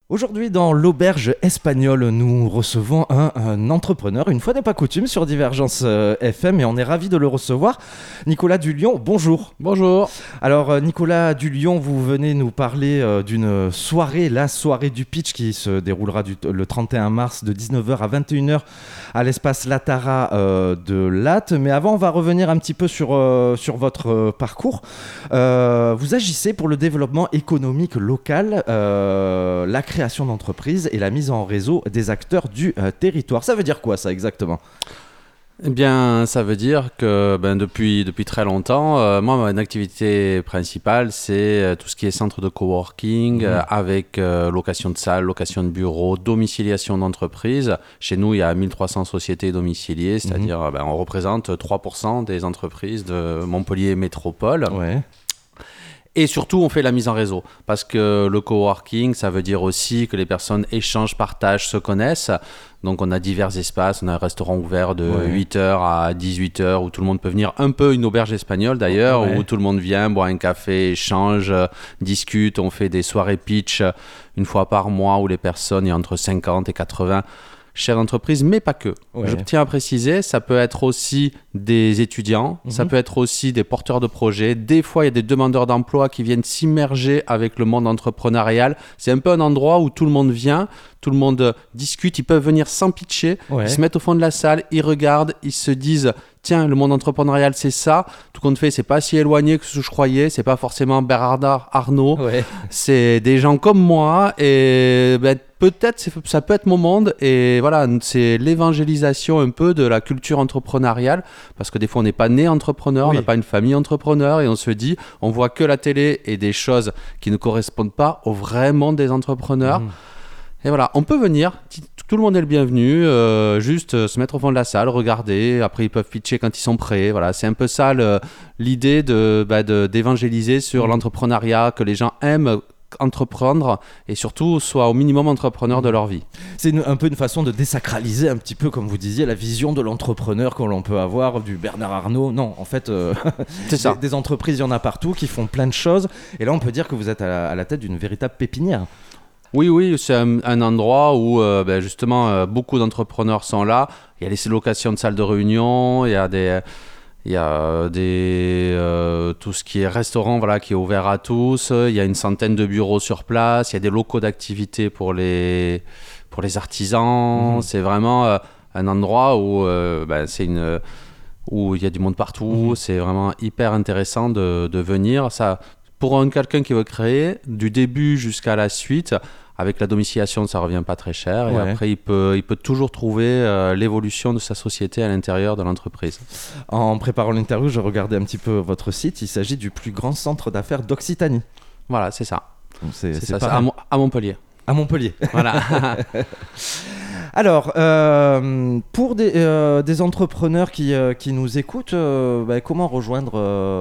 Aujourd'hui, dans l'auberge espagnole, nous recevons un entrepreneur, une fois n'est pas coutume, sur Divergence FM, et on est ravis de le recevoir. Nicolas Dulion, bonjour. Bonjour. Alors Nicolas Dulion, vous venez nous parler d'une soirée, la soirée du pitch, qui se déroulera le 31 mars de 19h à 21h à l'espace Latara de Latte. Mais avant, on va revenir un petit peu sur votre parcours. Vous agissez pour le développement économique local, la création d'entreprises et la mise en réseau des acteurs du territoire. Ça veut dire quoi ça exactement ? Eh bien, ça veut dire que depuis très longtemps, moi, mon activité principale, c'est tout ce qui est centre de coworking, avec location de salles, location de bureaux, domiciliation d'entreprises. Chez nous, il y a 1300 sociétés domiciliées, c'est-à-dire on représente 3% des entreprises de Montpellier Métropole. Ouais. Et surtout, on fait la mise en réseau parce que le coworking, ça veut dire aussi que les personnes échangent, partagent, se connaissent. Donc, on a divers espaces. On a un restaurant ouvert de 8h à 18h où tout le monde peut venir. Un peu une auberge espagnole d'ailleurs, où tout le monde vient, boit un café, échange, discute. On fait des soirées pitch une fois par mois où les personnes, il y a entre 50 et 80 chefs d'entreprise, mais pas que. Je tiens à préciser, ça peut être aussi des étudiants, ça peut être aussi des porteurs de projets. Des fois, il y a des demandeurs d'emploi qui viennent s'immerger avec le monde entrepreneurial. C'est un peu un endroit où tout le monde vient, tout le monde discute, ils peuvent venir sans pitcher, ils se mettent au fond de la salle, ils regardent, ils se disent « Tiens, le monde entrepreneurial, c'est ça. Tout compte fait, c'est pas si éloigné que ce que je croyais. C'est pas forcément Bernard Arnault. C'est des gens comme moi. Et peut-être, ça peut être mon monde. Et voilà, c'est l'évangélisation un peu de la culture entrepreneuriale. Parce que des fois, on n'est pas né entrepreneur, on n'a pas une famille entrepreneur. Et on se dit, on voit que la télé et des choses qui ne correspondent pas au vrai monde des entrepreneurs. Et voilà, on peut venir, tout le monde est le bienvenu, juste se mettre au fond de la salle, regarder, après ils peuvent pitcher quand ils sont prêts. Voilà, c'est un peu ça l'idée d'évangéliser sur l'entrepreneuriat, que les gens aiment entreprendre et surtout soient au minimum entrepreneurs de leur vie. C'est un peu une façon de désacraliser un petit peu, comme vous disiez, la vision de l'entrepreneur que l'on peut avoir, du Bernard Arnault. Non, en fait, c'est ça. Des entreprises, il y en a partout qui font plein de choses. Et là, on peut dire que vous êtes à la tête d'une véritable pépinière. Oui, c'est un endroit où justement beaucoup d'entrepreneurs sont là. Il y a les locations de salles de réunion, il y a tout ce qui est restaurant, voilà, qui est ouvert à tous. Il y a une centaine de bureaux sur place. Il y a des locaux d'activité pour les artisans. C'est vraiment un endroit où où il y a du monde partout. C'est vraiment hyper intéressant de venir. Ça, pour quelqu'un qui veut créer, du début jusqu'à la suite, avec la domiciliation, ça ne revient pas très cher. Et après, il peut toujours trouver l'évolution de sa société à l'intérieur de l'entreprise. En préparant l'interview, je regardais un petit peu votre site. Il s'agit du plus grand centre d'affaires d'Occitanie. Voilà, c'est ça. C'est ça, à Montpellier. À Montpellier. Voilà. Alors, pour des entrepreneurs qui nous écoutent, comment rejoindre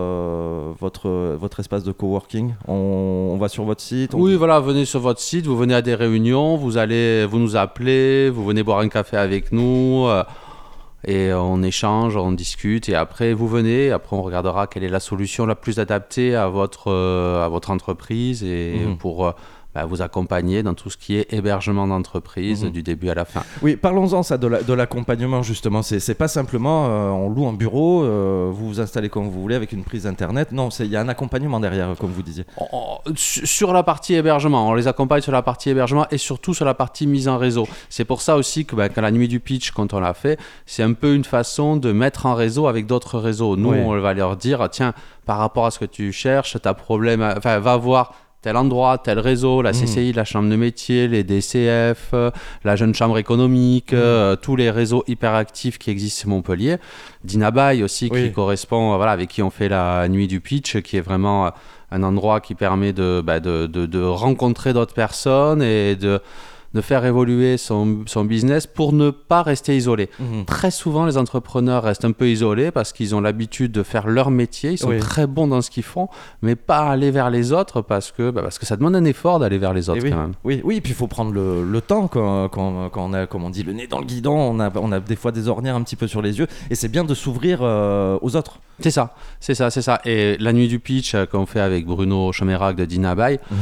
votre espace de coworking ? On va sur votre site ? Oui, voilà, venez sur votre site, vous venez à des réunions, vous nous appelez, vous venez boire un café avec nous, et on échange, on discute, et après vous venez, après on regardera quelle est la solution la plus adaptée à votre entreprise et pour vous accompagner dans tout ce qui est hébergement d'entreprise du début à la fin. Oui, parlons-en ça de l'accompagnement justement. C'est pas simplement on loue un bureau, vous vous installez comme vous voulez avec une prise internet. Non, il y a un accompagnement derrière, comme vous disiez. Sur la partie hébergement, on les accompagne sur la partie hébergement et surtout sur la partie mise en réseau. C'est pour ça aussi que quand la nuit du pitch, quand on l'a fait, c'est un peu une façon de mettre en réseau avec d'autres réseaux. Nous, on va leur dire, tiens, par rapport à ce que tu cherches, t'as problème, va voir tel endroit, tel réseau, la CCI, la chambre de métier, les DCF, la jeune chambre économique, tous les réseaux hyperactifs qui existent à Montpellier. Dinabaye aussi, qui correspond, avec qui on fait la nuit du pitch, qui est vraiment un endroit qui permet de rencontrer d'autres personnes et de faire évoluer son business pour ne pas rester isolé. Très souvent, les entrepreneurs restent un peu isolés parce qu'ils ont l'habitude de faire leur métier, ils sont très bons dans ce qu'ils font, mais pas aller vers les autres parce que ça demande un effort d'aller vers les autres quand même. Oui, et puis il faut prendre le temps quand on a, comme on dit, le nez dans le guidon, on a des fois des ornières un petit peu sur les yeux et c'est bien de s'ouvrir aux autres. C'est ça. Et la nuit du pitch qu'on fait avec Bruno Chomérac de Dinabaye,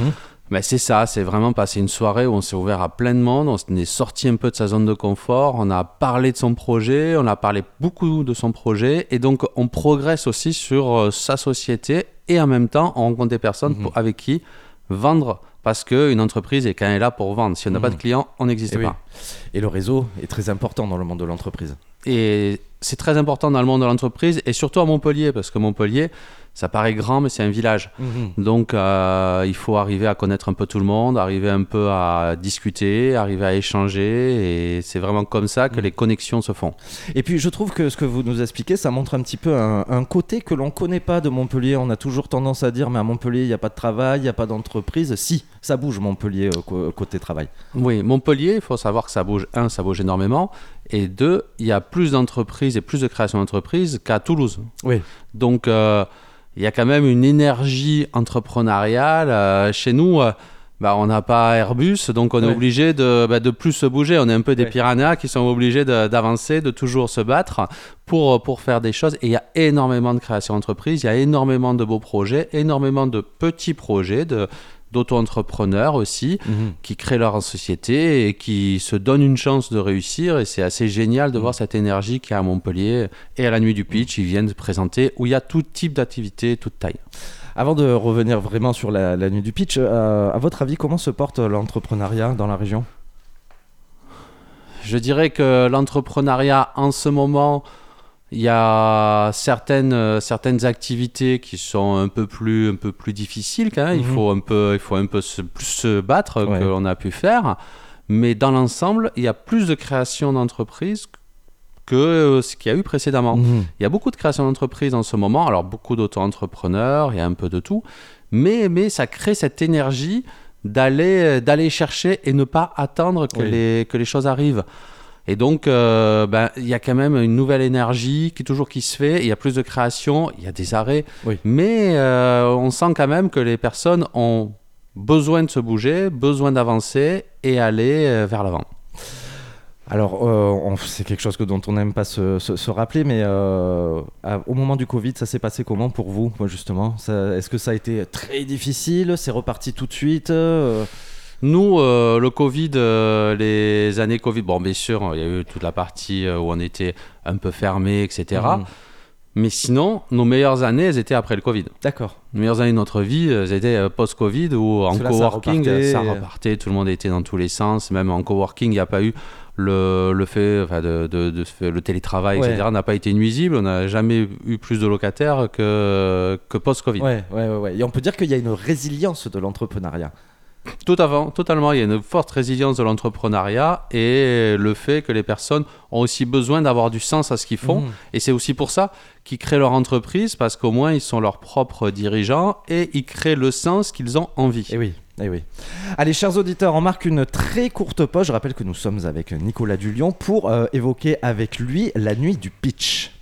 Ben c'est ça, c'est vraiment passé une soirée où on s'est ouvert à plein de monde, on est sorti un peu de sa zone de confort, on a parlé de son projet, on a parlé beaucoup de son projet, et donc on progresse aussi sur sa société, et en même temps on rencontre des personnes avec qui vendre, parce qu'une entreprise est quand même là pour vendre. Si on n'a pas de clients, on n'existe pas. Et le réseau est très important dans le monde de l'entreprise. Et c'est très important dans le monde de l'entreprise, et surtout à Montpellier, parce que Montpellier, ça paraît grand, mais c'est un village. Donc, il faut arriver à connaître un peu tout le monde, arriver un peu à discuter, arriver à échanger. Et c'est vraiment comme ça que les connexions se font. Et puis, je trouve que ce que vous nous expliquez, ça montre un petit peu un côté que l'on ne connaît pas de Montpellier. On a toujours tendance à dire, mais à Montpellier, il n'y a pas de travail, il n'y a pas d'entreprise. Si, ça bouge Montpellier côté travail. Oui, Montpellier, il faut savoir que ça bouge. Un, ça bouge énormément. Et deux, il y a plus d'entreprises et plus de création d'entreprises qu'à Toulouse. Oui. Donc, il y a quand même une énergie entrepreneuriale. Chez nous, on n'a pas Airbus, donc on est obligé de plus se bouger. On est un peu des piranhas qui sont obligés d'avancer, de toujours se battre pour faire des choses. Et il y a énormément de création d'entreprises, il y a énormément de beaux projets, énormément de petits projets, d'auto-entrepreneurs aussi, qui créent leur société et qui se donnent une chance de réussir. Et c'est assez génial de voir cette énergie qu'il y a à Montpellier. Et à la nuit du pitch, ils viennent se présenter où il y a tout type d'activité, toute taille. Avant de revenir vraiment sur la nuit du pitch, à votre avis, comment se porte l'entrepreneuriat dans la région ? Je dirais que l'entrepreneuriat en ce moment, il y a certaines activités qui sont un peu plus difficiles quand même. Il faut un peu plus se battre que l'on a pu faire. Mais dans l'ensemble, il y a plus de création d'entreprises que ce qu'il y a eu précédemment. Il y a beaucoup de création d'entreprises en ce moment. Alors beaucoup d'auto-entrepreneurs, il y a un peu de tout. Mais ça crée cette énergie d'aller chercher et ne pas attendre que les choses arrivent. Et donc, il y a quand même une nouvelle énergie qui se fait. Il y a plus de création, il y a des arrêts. Mais on sent quand même que les personnes ont besoin de se bouger, besoin d'avancer et aller vers l'avant. Alors, c'est quelque chose dont on n'aime pas se rappeler, mais au moment du Covid, ça s'est passé comment pour vous, justement ? Est-ce que ça a été très difficile ? C'est reparti tout de suite ? Nous, le Covid, les années Covid, bon, bien sûr, il y a eu toute la partie où on était un peu fermé, etc. Mais sinon, nos meilleures années, elles étaient après le Covid. D'accord. Les meilleures années de notre vie, elles étaient post-Covid, où en coworking, ça repartait, tout le monde était dans tous les sens. Même en coworking, il n'y a pas eu le fait, le télétravail, etc. n'a pas été nuisible. On n'a jamais eu plus de locataires que post-Covid. Ouais. Et on peut dire qu'il y a une résilience de l'entrepreneuriat. Totalement, il y a une forte résilience de l'entrepreneuriat et le fait que les personnes ont aussi besoin d'avoir du sens à ce qu'ils font. Et c'est aussi pour ça qu'ils créent leur entreprise, parce qu'au moins ils sont leurs propres dirigeants et ils créent le sens qu'ils ont envie. Et oui. Allez, chers auditeurs, on marque une très courte pause. Je rappelle que nous sommes avec Nicolas Dulion pour évoquer avec lui la nuit du pitch.